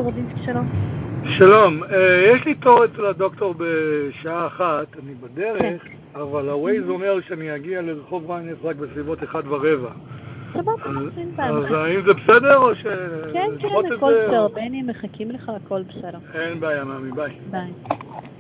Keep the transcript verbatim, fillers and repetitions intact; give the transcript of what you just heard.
דוקטור רודינסקי, שלום. שלום, יש לי תור אצל הדוקטור בשעה אחת, אני בדרך, אבל הווייז אומר שאני אגיע לרחוב ריינס רק בסביבות אחד ורבע. סבבה, אין בעיה. אז האם זה בסדר או ש... כן, כן, הכל בסדר, בני, מחכים לך, הכל בסדר. אין בעיה, מאמי, ביי. ביי.